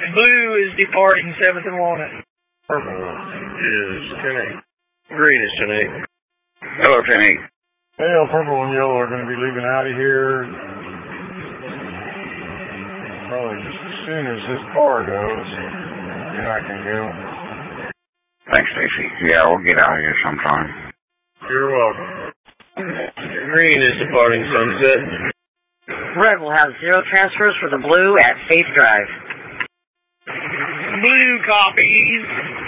Blue is departing 7th and Walnut. Purple is 10-8. Green is 10-8. Yellow 10-8. Well, purple and yellow are going to be leaving out of here probably just as soon as this car goes. Then I can go. Thanks, Stacy. Yeah, we'll get out of here sometime. You're welcome. Green is departing Sunset. Red will have 0 transfers for the blue at Faith Drive. Blue copies.